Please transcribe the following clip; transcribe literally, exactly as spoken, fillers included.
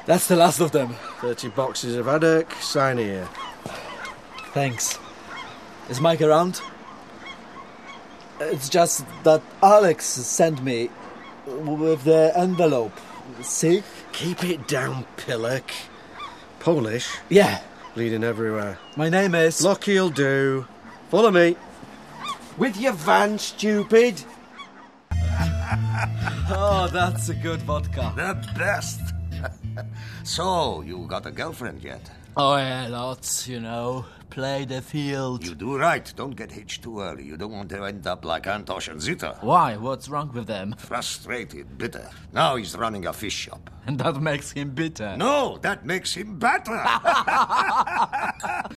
That's the last of them. Thirty boxes of haddock. Sign here. Thanks. Is Mike around? It's just that Alex sent me with the envelope. See? Keep it down, Pillock. Polish? Yeah. Bleeding everywhere. My name is... Lockie'll do. Follow me. With your van, stupid. Oh, that's a good vodka. The best. So, you got a girlfriend yet? Oh, yeah, lots, you know. Play the field. You do right. Don't get hitched too early. You don't want to end up like Antosh and Zita. Why? What's wrong with them? Frustrated, bitter. Now he's running a fish shop. And that makes him bitter. No, that makes him better.